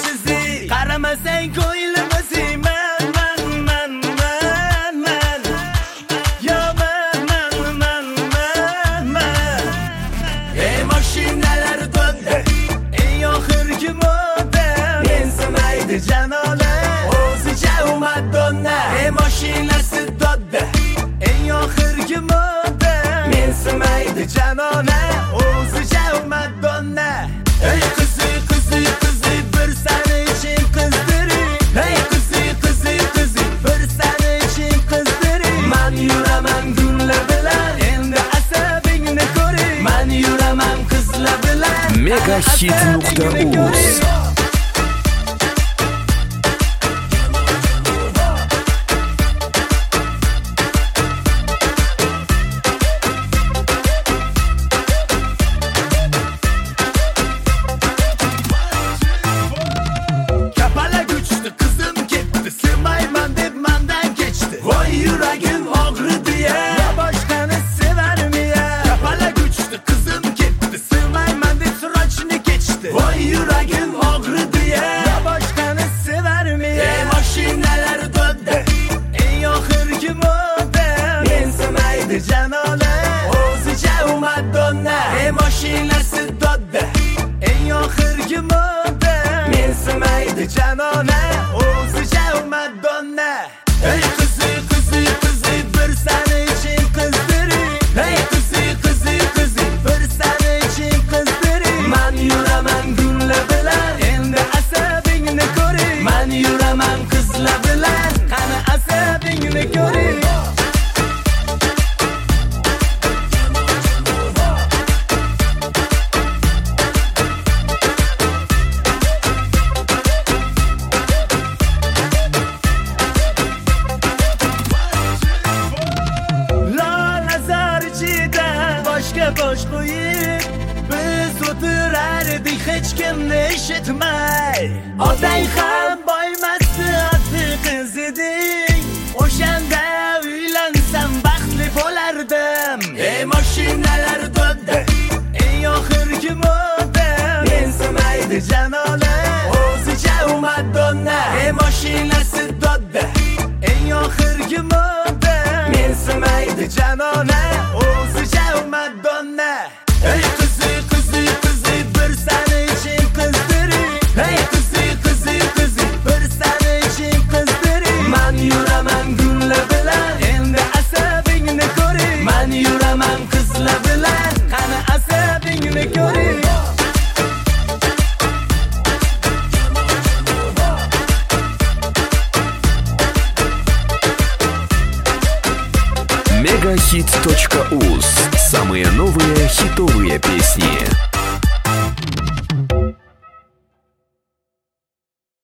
sizi. Qaramasang ko'ylimizni man yo man. Ey mashinalar to'da, eng oxirgi moda, mensimaydi janola, o'zicha u Madonna. Ey mashinasi to'da, eng oxirgi moda, mensimaydi janola, o'zicha u Madonna. Ey qizi bir sani için qizdiring. Ey qizi bir sani için qizdiring. Man yuraman gullar bilan, endi asabingni ko'ring. Man yuraman qizlar bilan. Megahit.uz. Yuragim og'ridi ya, boshqani sevarmi ya? Kapala kuchdi, qizim ketdi, sevmayman deb sirojni kechdi. Voy yuragim og'ridi ya, boshqani sevarmi ya? Ey mashinalar to'da, eng oxirgi moda, mensimaydi janola, o'zicha u Madonna. Ey mashinasi to'da, eng oxirgi moda, mensimaydi janola, o'zicha u Madonna. Ey qizi bir sani için qizdiring. Ey qizi bir sani için qizdiring. Man yuraman gullar bilan, endi asabingni ko'ring. Man yuraman qizlar bilan, qani asabingni ko'ring. Bosh qo'yib biz o'tirardik, hech kimni eshitmay. Otang ham boymasdi, oti qiz eding. O'shanda uylansam baxtli bo'lardim. Ey mashinalar to'da, eng oxirgi moda, mensimaydi janola, o'zicha u Madonna. Ey mashinasi to'da, eng oxirgi moda, mensimaydi janola, o'zicha u Madonna. Ey qizi bir sani için qizdiring. Ey qizi bir sani için qizdiring. Man yuraman gullar bilan, endi asabingni ko'ring. Man yuraman qizlar bilan, qani asabingni ko'ring. Megahit.uz. Самые новые хитовые песни.